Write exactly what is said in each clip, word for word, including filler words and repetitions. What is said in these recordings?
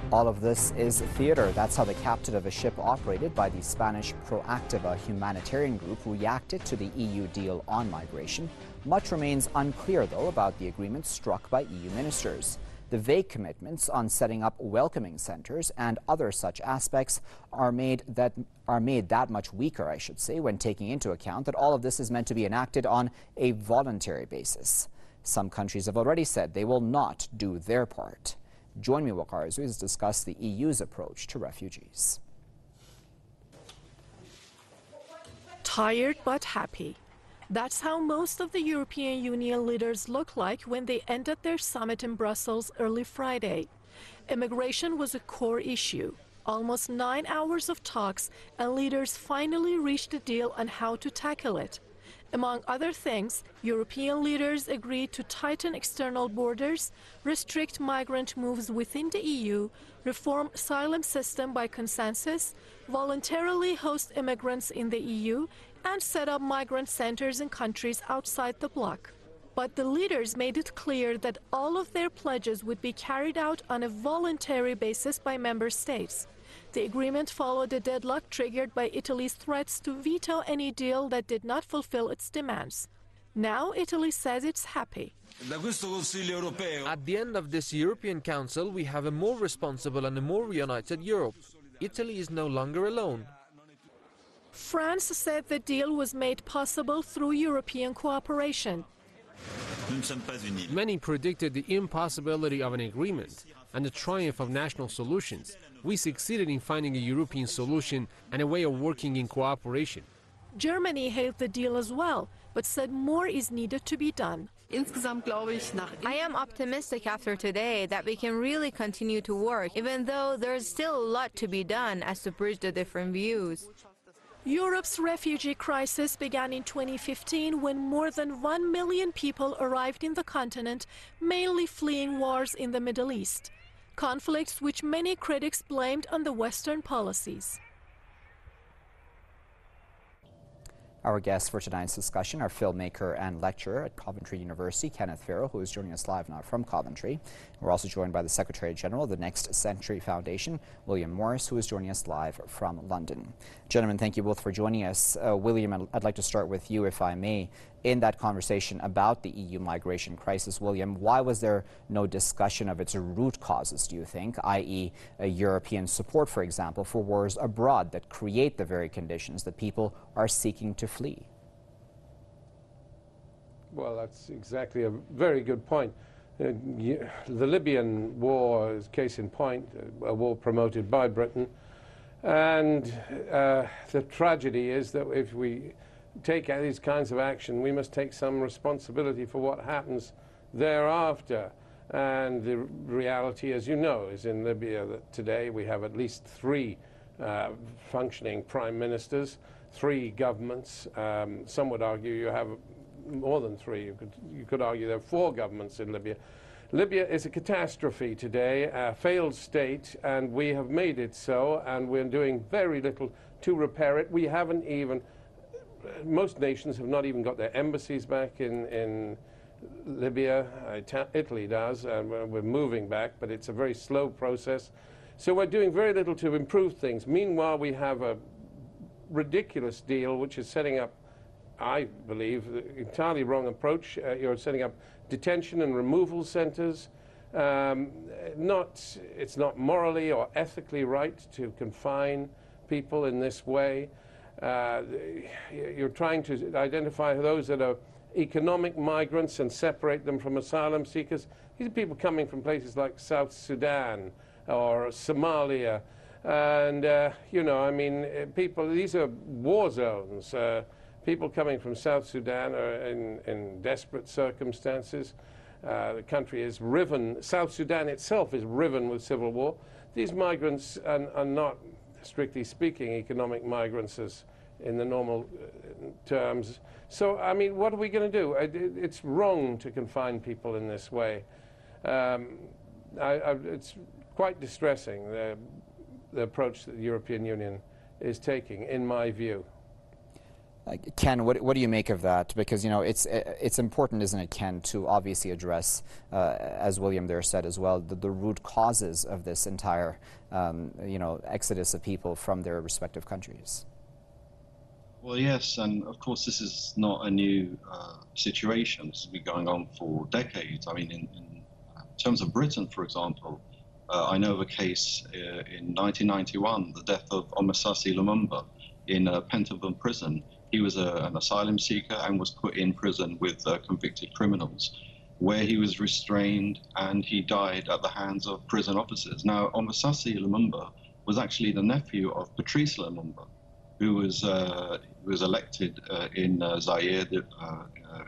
All of this is theater. That's how the captain of a ship operated by the Spanish Proactiva humanitarian group reacted to the E U deal on migration. Much remains unclear, though, about the agreement struck by E U ministers. The vague commitments on setting up welcoming centers and other such aspects are made that are made that much weaker, I should say, when taking into account that all of this is meant to be enacted on a voluntary basis. Some countries have already said they will not do their part. Join me, Waqar, as we discuss the E U's approach to refugees. Tired but happy. That's how most of the European Union leaders look like when they ended their summit in Brussels early Friday. Immigration was a core issue. Almost nine hours of talks, and leaders finally reached a deal on how to tackle it. Among other things, European leaders agreed to tighten external borders, restrict migrant moves within the E U, reform asylum system by consensus, voluntarily host immigrants in the E U, and set up migrant centers in countries outside the bloc. But the leaders made it clear that all of their pledges would be carried out on a voluntary basis by member states. The agreement followed a deadlock triggered by Italy's threats to veto any deal that did not fulfill its demands. Now Italy says it's happy. At the end of this European Council, we have a more responsible and a more united Europe. Italy is no longer alone. France said the deal was made possible through European cooperation. Many predicted the impossibility of an agreement and the triumph of national solutions. We succeeded in finding a European solution and a way of working in cooperation. Germany hailed the deal as well, but said more is needed to be done. I am optimistic after today that we can really continue to work, even though there is still a lot to be done as to bridge the different views. Europe's refugee crisis began in twenty fifteen when more than one million people arrived in the continent, mainly fleeing wars in the Middle East. Conflicts which many critics blamed on the Western policies. Our guests for tonight's discussion are filmmaker and lecturer at Coventry University, Kenneth Farrell, who is joining us live now from Coventry. We're also joined by the Secretary General of the Next Century Foundation, William Morris, who is joining us live from London. Gentlemen, thank you both for joining us. Uh, William, I'd like to start with you, if I may. In that conversation about the E U migration crisis, William, why was there no discussion of its root causes, do you think, that is a European support, for example, for wars abroad that create the very conditions that people are seeking to flee? Well, that's exactly a very good point. Uh, the Libyan war is case in point, a war promoted by Britain. And uh, the tragedy is that if we take these kinds of action, we must take some responsibility for what happens thereafter. And the reality, as you know, is in Libya that today we have at least three uh, functioning prime ministers, three governments. Um, some would argue you have more than three. You could, you could argue there are four governments in Libya. Libya is a catastrophe today, a failed state, and we have made it so, and we're doing very little to repair it. We haven't even Most nations have not even got their embassies back in, in Libya. Uh, Italy does, and we're, we're moving back, but it's a very slow process. So we're doing very little to improve things. Meanwhile, we have a ridiculous deal which is setting up, I believe, the entirely wrong approach. Uh, you're setting up detention and removal centers. Um, not, it's not morally or ethically right to confine people in this way. Uh, you're trying to identify those that are economic migrants and separate them from asylum seekers. These are people coming from places like South Sudan or Somalia. And, uh, you know, I mean, people, these are war zones. Uh, people coming from South Sudan are in, in desperate circumstances. Uh, the country is riven. South Sudan itself is riven with civil war. These migrants are, are not, strictly speaking, economic migrants as in the normal uh, terms. So, I mean, what are we going to do? It, it, it's wrong to confine people in this way. Um, I, I, it's quite distressing, the, the approach that the European Union is taking, in my view. Uh, Ken, what, what do you make of that? Because, you know, it's it's important, isn't it, Ken, to obviously address, uh, as William there said as well, the, the root causes of this entire, um, you know, exodus of people from their respective countries. Well, yes, and of course this is not a new uh, situation. This has been going on for decades. I mean, in, in terms of Britain, for example, uh, I know of a case uh, in nineteen ninety-one, the death of Omasasi Lumumba in uh, Pentonville prison. He was a, an asylum seeker and was put in prison with uh, convicted criminals, where he was restrained and he died at the hands of prison officers. Now, Omasasi Lumumba was actually the nephew of Patrice Lumumba, who was uh, was elected uh, in uh, Zaire, the, uh, uh,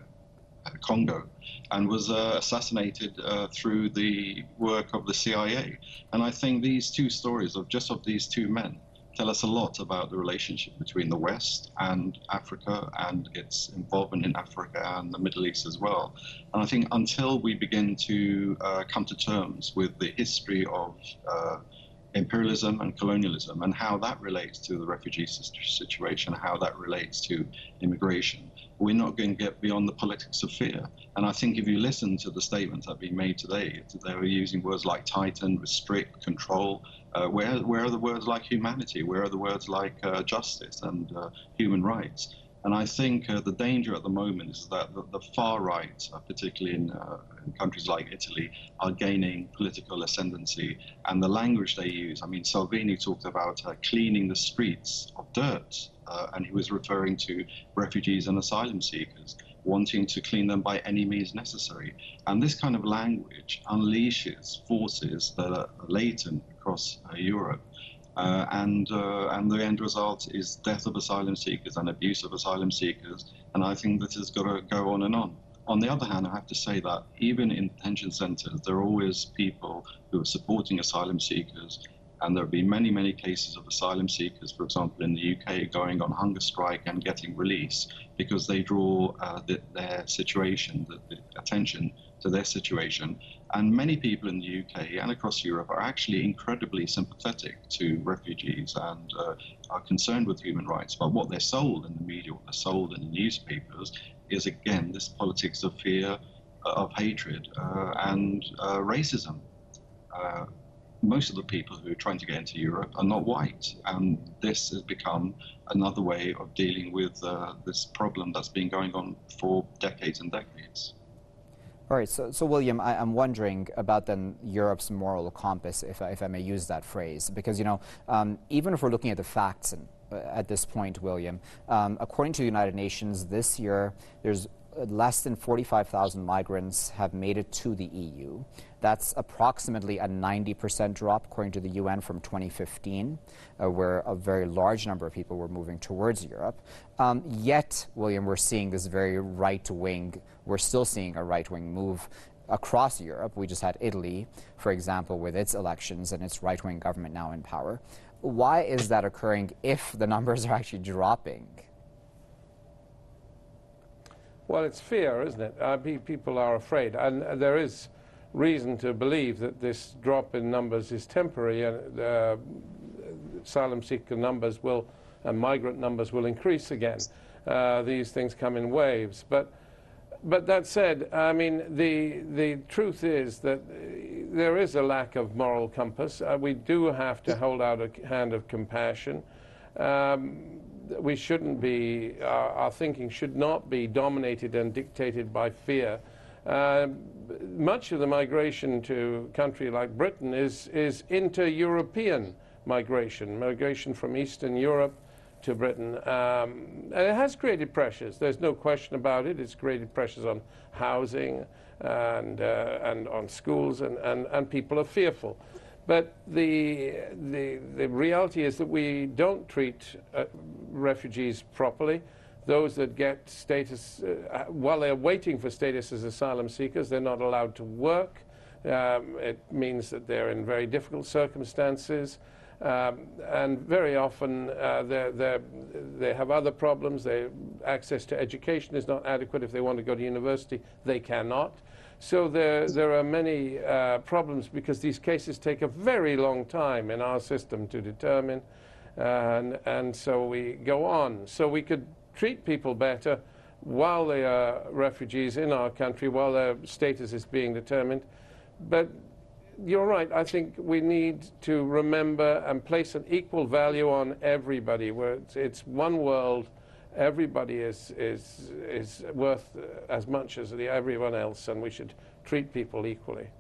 Congo, and was uh, assassinated uh, through the work of the C I A. And I think these two stories of just of these two men tell us a lot about the relationship between the West and Africa and its involvement in Africa and the Middle East as well. And I think until we begin to uh, come to terms with the history of uh, imperialism and colonialism and how that relates to the refugee situation, how that relates to immigration, we're not going to get beyond the politics of fear. And I think if you listen to the statements that have been made today, they were using words like tighten, restrict, control. Uh, where, where are the words like humanity? Where are the words like uh, justice and uh, human rights? And I think uh, the danger at the moment is that the, the far right, uh, particularly in, uh, in countries like Italy, are gaining political ascendancy. And the language they use, I mean, Salvini talked about uh, cleaning the streets of dirt, uh, and he was referring to refugees and asylum seekers, wanting to clean them by any means necessary. And this kind of language unleashes forces that are latent across uh, Europe. Uh, and, uh, and the end result is death of asylum seekers and abuse of asylum seekers. And I think this has got to go on and on. On the other hand, I have to say that even in detention centers, there are always people who are supporting asylum seekers. And there have been many, many cases of asylum seekers, for example, in the U K, going on hunger strike and getting released because they draw uh, the, their situation, the, the attention to their situation. And many people in the U K and across Europe are actually incredibly sympathetic to refugees and uh, are concerned with human rights. But what they're sold in the media, what they're sold in the newspapers is, again, this politics of fear, uh, of hatred, uh, and uh, racism. Uh, most of the people who are trying to get into Europe are not white, and this has become another way of dealing with uh, this problem that's been going on for decades and decades. All right, so, so William, I, I'm wondering about then Europe's moral compass, if I, if I may use that phrase, because, you know, um, even if we're looking at the facts and, uh, at this point, William, um, according to the United Nations, this year there's less than forty-five thousand migrants have made it to the E U. That's approximately a ninety percent drop, according to the U N, from twenty fifteen, uh, where a very large number of people were moving towards Europe. Um, yet, William, we're seeing this very right-wing, we're still seeing a right-wing move across Europe. We just had Italy, for example, with its elections and its right-wing government now in power. Why is that occurring if the numbers are actually dropping? Well, it's fear, isn't it? Uh, people are afraid, and uh, there is reason to believe that this drop in numbers is temporary, and uh, asylum seeker numbers will, and migrant numbers will increase again. Uh, these things come in waves. But, but that said, I mean, the, the truth is that there is a lack of moral compass. Uh, we do have to hold out a hand of compassion. Um, we shouldn't be, our, our thinking should not be dominated and dictated by fear. Uh, much of the migration to a country like Britain is, is inter-European migration, migration from Eastern Europe to Britain. Um, and it has created pressures. There's no question about it. It's created pressures on housing and, uh, and on schools, and, and, and people are fearful. But the, the, the reality is that we don't treat uh, refugees properly. Those that get status, uh, while they're waiting for status as asylum seekers, they're not allowed to work. Um, it means that they're in very difficult circumstances. Um, and very often uh, they're, they're, they have other problems. Their access to education is not adequate. If they want to go to university, they cannot. So there, there are many uh, problems because these cases take a very long time in our system to determine, uh, and, and so we go on. So we could treat people better while they are refugees in our country, while their status is being determined. But you're right, I think we need to remember and place an equal value on everybody, where it's, it's one world. Everybody is, is, is worth as much as the, everyone else, and we should treat people equally.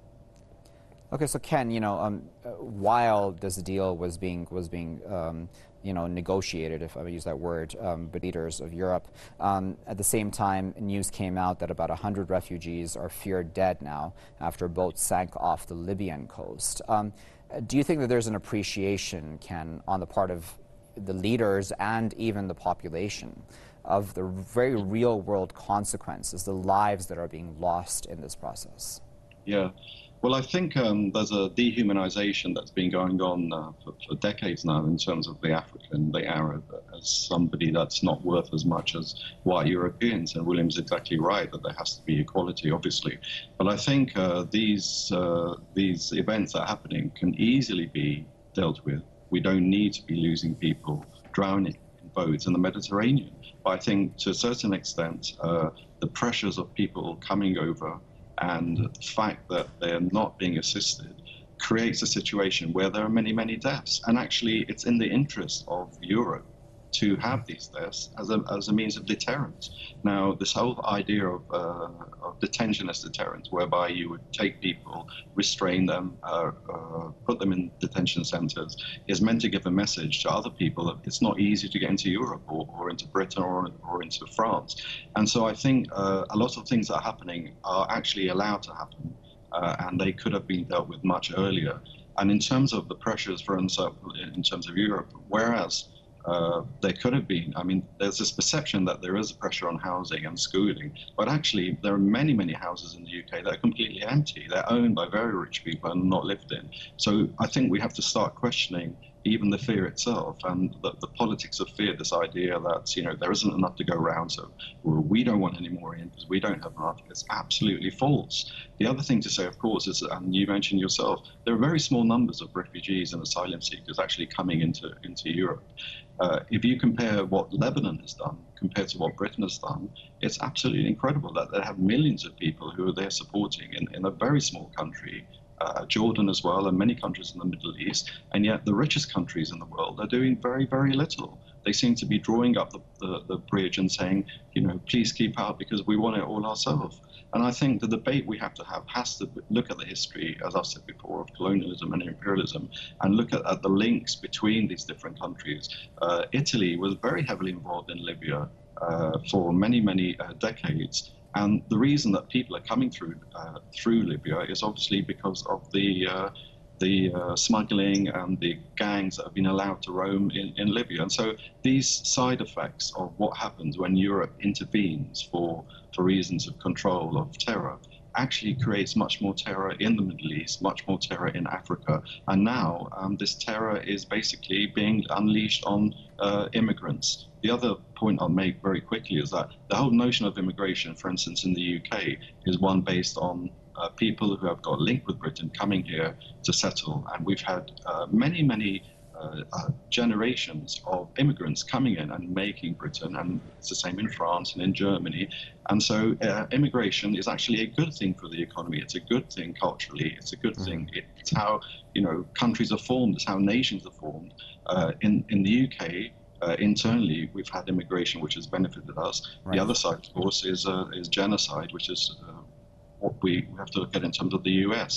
Okay, so Ken, you know, um, uh, while this deal was being was being um, you know negotiated, if I would use that word, um, by leaders of Europe, um, at the same time, news came out that about one hundred refugees are feared dead now after a boat sank off the Libyan coast. Um, do you think that there's an appreciation, Ken, on the part of the leaders and even the population of the very real-world consequences, the lives that are being lost in this process? Yeah. Well, I think um, there's a dehumanization that's been going on uh, for, for decades now in terms of the African, the Arab, as somebody that's not worth as much as white Europeans. And William's exactly right that there has to be equality, obviously. But I think uh, these, uh, these events that are happening can easily be dealt with. We don't need to be losing people, drowning in boats in the Mediterranean. But I think to a certain extent, uh, the pressures of people coming over and the fact that they're not being assisted creates a situation where there are many, many deaths. And actually, it's in the interest of Europe to have these deaths as a, as a means of deterrence. Now, this whole idea of, uh, of detention as deterrence, whereby you would take people, restrain them, uh, uh, put them in detention centers, is meant to give a message to other people that it's not easy to get into Europe or, or into Britain or, or into France. And so I think uh, a lot of things that are happening are actually allowed to happen, uh, and they could have been dealt with much earlier. And in terms of the pressures, for instance, in terms of Europe, whereas Uh, there could have been, I mean, there's this perception that there is pressure on housing and schooling, but actually there are many, many houses in the U K that are completely empty. They're owned by very rich people and not lived in. So I think we have to start questioning even the fear itself and the, the politics of fear, this idea that, you know, there isn't enough to go around, so well, we don't want any more in because we don't have enough. It's absolutely false. The other thing to say, of course, is, and you mentioned yourself, there are very small numbers of refugees and asylum seekers actually coming into, into Europe. Uh, if you compare what Lebanon has done compared to what Britain has done, it's absolutely incredible that they have millions of people who are there supporting in, in a very small country, uh, Jordan as well, and many countries in the Middle East, and yet the richest countries in the world are doing very, very little. They seem to be drawing up the, the, the bridge and saying, you know, please keep out because we want it all ourselves. And I think the debate we have to have has to look at the history, as I've said before, of colonialism and imperialism, and look at, at the links between these different countries. Uh, Italy was very heavily involved in Libya uh, for many, many uh, decades. And the reason that people are coming through uh, through Libya is obviously because of the uh, the uh, smuggling and the gangs that have been allowed to roam in, in Libya. And so these side effects of what happens when Europe intervenes for, for reasons of control of terror actually creates much more terror in the Middle East, much more terror in Africa. And now um, this terror is basically being unleashed on uh, immigrants. The other point I'll make very quickly is that the whole notion of immigration, for instance, in the U K, is one based on Uh, people who have got linked with Britain coming here to settle. And we've had uh, many, many uh, uh, generations of immigrants coming in and making Britain, and it's the same in France and in Germany. And so uh, immigration is actually a good thing for the economy. It's a good thing culturally. It's a good thing. It's how, you know, countries are formed. It's how nations are formed. Uh, in, in the U K, Uh, internally, we've had immigration which has benefited us. Right. The other side, of course, is, uh, is genocide, which is uh, what we have to look at in terms of the U S.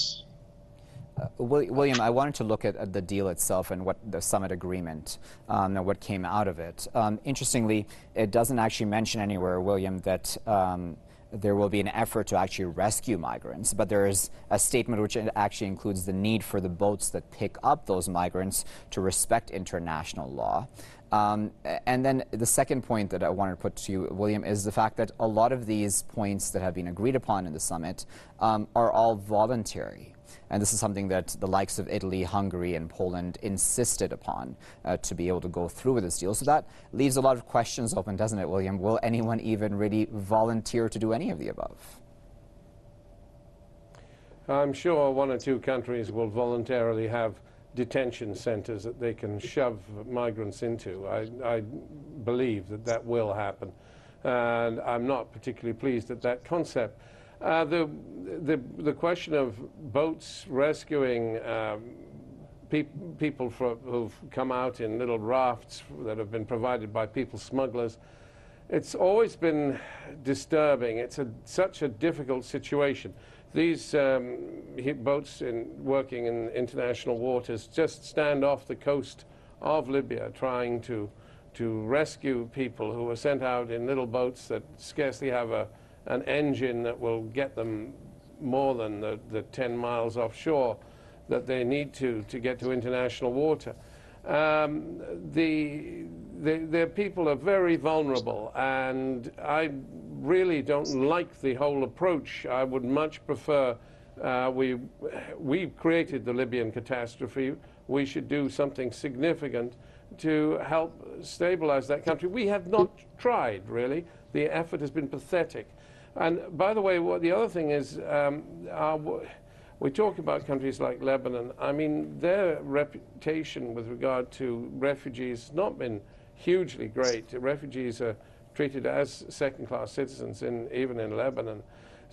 Uh, William, I wanted to look at, at the deal itself and what the summit agreement, um, and what came out of it. Um, interestingly, it doesn't actually mention anywhere, William, that um, there will be an effort to actually rescue migrants, but there is a statement which actually includes the need for the boats that pick up those migrants to respect international law. Um, and then the second point that I wanted to put to you, William, is the fact that a lot of these points that have been agreed upon in the summit um, are all voluntary. And this is something that the likes of Italy, Hungary, and Poland insisted upon uh, to be able to go through with this deal. So that leaves a lot of questions open, doesn't it, William? Will anyone even really volunteer to do any of the above? I'm sure one or two countries will voluntarily have detention centers that they can shove migrants into. I, I believe that that will happen. And I'm not particularly pleased at that concept. Uh, the, the, the question of boats rescuing um, pe people for, who've come out in little rafts that have been provided by people smugglers, it's always been disturbing. It's a, such a difficult situation. These um, boats in, working in international waters just stand off the coast of Libya trying to, to rescue people who are sent out in little boats that scarcely have a, an engine that will get them more than the, the ten miles offshore that they need to to get to international water. Um, the, the, the people are very vulnerable, and I really don't like the whole approach. I would much prefer, uh, we, we've created the Libyan catastrophe. We should do something significant to help stabilize that country. We have not tried, really. The effort has been pathetic. And by the way, what the other thing is, um, our, we talk about countries like Lebanon. I mean, their reputation with regard to refugees has not been hugely great. Refugees are treated as second-class citizens, in, even in Lebanon.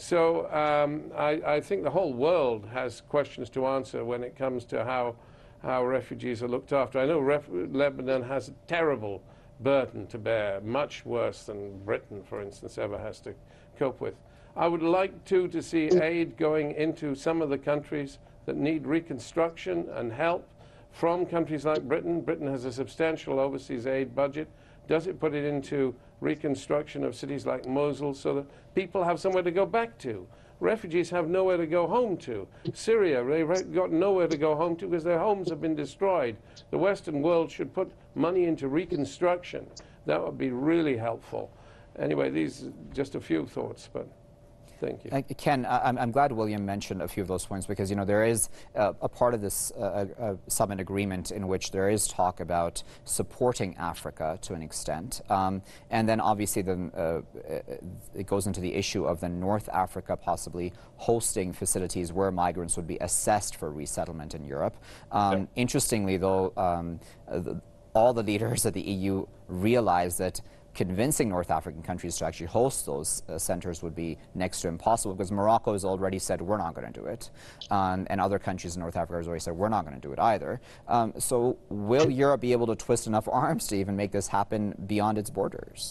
So um, I, I think the whole world has questions to answer when it comes to how, how refugees are looked after. I know ref Lebanon has a terrible burden to bear, much worse than Britain, for instance, ever has to cope with. I would like, too, to see aid going into some of the countries that need reconstruction and help from countries like Britain. Britain has a substantial overseas aid budget. Does it put it into reconstruction of cities like Mosul so that people have somewhere to go back to? Refugees have nowhere to go home to. Syria, they've got nowhere to go home to because their homes have been destroyed. The Western world should put money into reconstruction. That would be really helpful. Anyway, these are just a few thoughts, but thank you. Uh, Ken, I'm, I'm glad William mentioned a few of those points because, you know, there is uh, a part of this uh, uh, summit agreement in which there is talk about supporting Africa to an extent. Um, and then obviously the, uh, it goes into the issue of the North Africa possibly hosting facilities where migrants would be assessed for resettlement in Europe. Um, yeah. Interestingly, though, um, the, all the leaders of the E U realize that convincing North African countries to actually host those uh, centers would be next to impossible because Morocco has already said we're not going to do it, um, and other countries in North Africa have already said we're not going to do it either. Um, so will Europe be able to twist enough arms to even make this happen beyond its borders?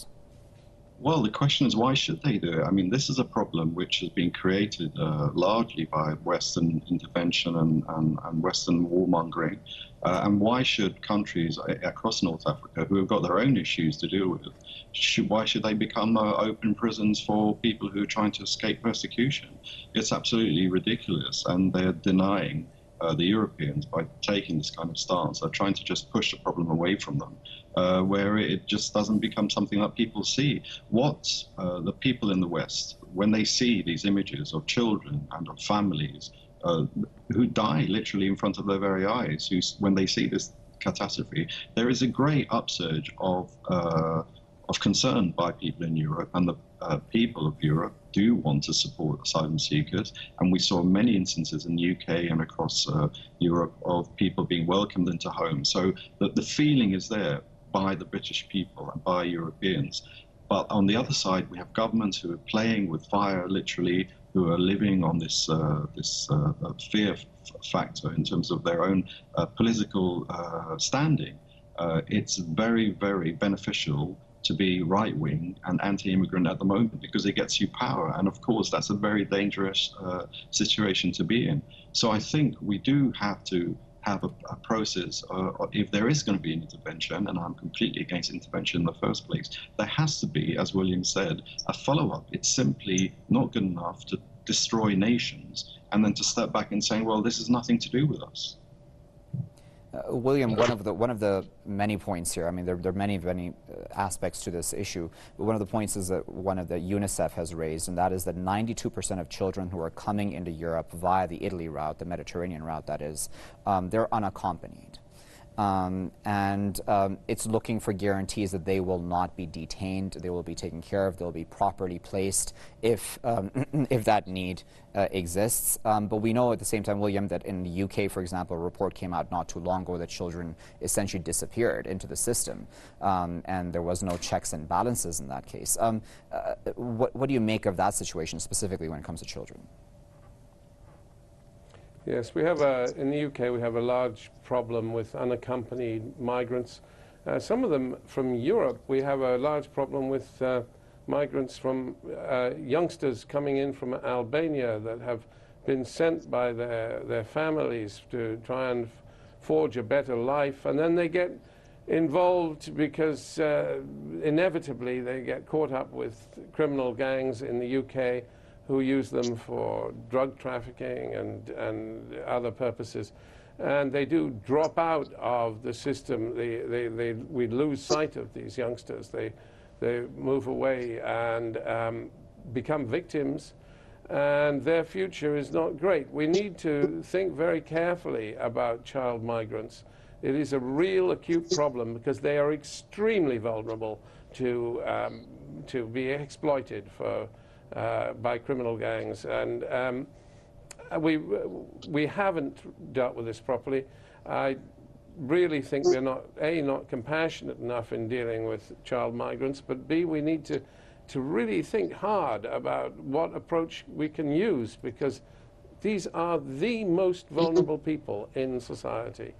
Well, the question is, why should they do it? I mean, this is a problem which has been created uh, largely by Western intervention and, and, and Western warmongering. Uh, and why should countries across North Africa, who have got their own issues to deal with, should, why should they become uh, open prisons for people who are trying to escape persecution? It's absolutely ridiculous, and they're denying uh, the Europeans by taking this kind of stance. They're trying to just push the problem away from them. Uh, where it just doesn't become something that people see. What uh, the people in the West, when they see these images of children and of families uh, who die literally in front of their very eyes, who, when they see this catastrophe, there is a great upsurge of, uh, of concern by people in Europe, and the uh, people of Europe do want to support asylum seekers. And we saw many instances in the U K and across uh, Europe of people being welcomed into homes. So the, the feeling is there by the British people and by Europeans. But on the other side, we have governments who are playing with fire, literally, who are living on this, uh, this uh, fear factor in terms of their own uh, political uh, standing. Uh, it's very, very beneficial to be right-wing and anti-immigrant at the moment because it gets you power. And of course, that's a very dangerous uh, situation to be in. So I think we do have to have a, a process, uh, if there is going to be an intervention, and I'm completely against intervention in the first place, there has to be, as William said, a follow-up. It's simply not good enough to destroy nations and then to step back and saying, well, this has nothing to do with us. Uh, William, one of the one of the many points here, I mean, there, there are many, many aspects to this issue, but one of the points is that one of the UNICEF has raised, and that is that ninety-two percent of children who are coming into Europe via the Italy route, the Mediterranean route that is, um, they're unaccompanied. Um, and um, it's looking for guarantees that they will not be detained, they will be taken care of, they'll be properly placed if, um, if that need uh, exists. Um, but we know at the same time, William, that in the U K, for example, a report came out not too long ago that children essentially disappeared into the system, um, and there was no checks and balances in that case. Um, uh, what, what do you make of that situation specifically when it comes to children? Yes, we have a, in the U K we have a large problem with unaccompanied migrants. Uh, some of them from Europe, we have a large problem with uh, migrants from uh, youngsters coming in from Albania that have been sent by their, their families to try and forge a better life, and then they get involved because uh, inevitably they get caught up with criminal gangs in the U K who use them for drug trafficking and, and other purposes. And they do drop out of the system. They, they, they, we lose sight of these youngsters. They, they move away and um, become victims, and their future is not great. We need to think very carefully about child migrants. It is a real acute problem because they are extremely vulnerable to, um, to be exploited for Uh, by criminal gangs, and um, we we haven't dealt with this properly. I really think we're not A, not compassionate enough in dealing with child migrants, but B, we need to to really think hard about what approach we can use, because these are the most vulnerable people in society.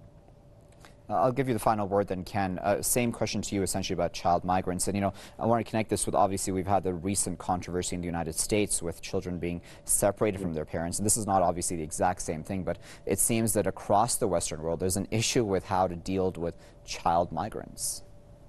Uh, I'll give you the final word then, Ken. Uh, same question to you essentially about child migrants. And, you know, I want to connect this with, obviously, we've had the recent controversy in the United States with children being separated from their parents. And this is not obviously the exact same thing, but it seems that across the Western world, there's an issue with how to deal with child migrants.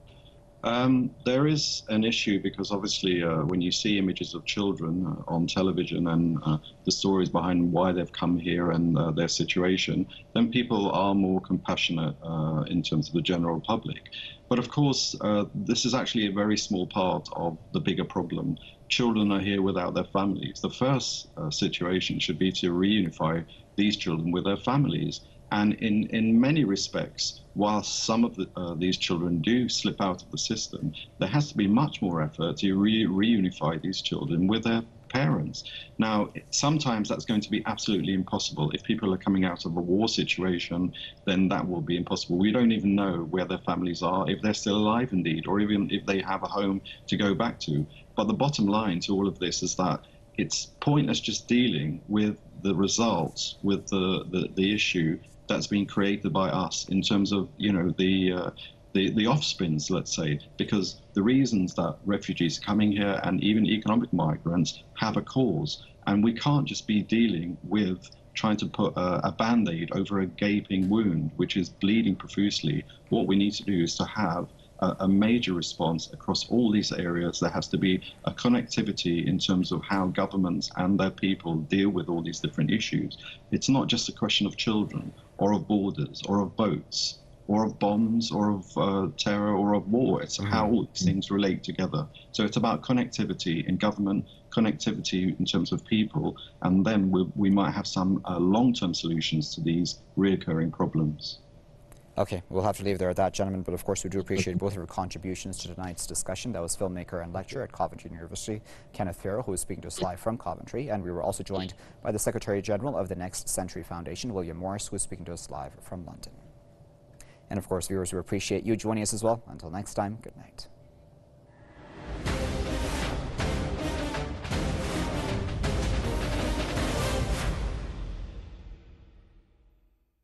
Um, there is an issue because obviously uh, when you see images of children uh, on television and uh, the stories behind why they've come here and uh, their situation, then people are more compassionate uh, in terms of the general public. But of course, uh, this is actually a very small part of the bigger problem. Children are here without their families. The first uh, situation should be to reunify these children with their families. And in, in many respects, while some of the, uh, these children do slip out of the system, there has to be much more effort to re reunify these children with their parents. Now, sometimes that's going to be absolutely impossible. If people are coming out of a war situation, then that will be impossible. We don't even know where their families are, if they're still alive indeed, or even if they have a home to go back to. But the bottom line to all of this is that it's pointless just dealing with the results, with the, the, the issue that's been created by us in terms of, you know, the, uh, the, the offsprings, let's say, because the reasons that refugees are coming here and even economic migrants have a cause. And we can't just be dealing with trying to put a, a Band-Aid over a gaping wound, which is bleeding profusely. What we need to do is to have a, a major response across all these areas. There has to be a connectivity in terms of how governments and their people deal with all these different issues. It's not just a question of children, or of borders, or of boats, or of bombs, or of uh, terror, or of war. It's how all these things relate together. So it's about connectivity in government, connectivity in terms of people, and then we, we might have some uh, long-term solutions to these reoccurring problems. Okay, we'll have to leave there at that, gentlemen, but of course we do appreciate both of your contributions to tonight's discussion. That was filmmaker and lecturer at Coventry University, Kenneth Farrell, who was speaking to us live from Coventry, and we were also joined by the Secretary General of the Next Century Foundation, William Morris, who was speaking to us live from London. And of course, viewers, we appreciate you joining us as well. Until next time, good night.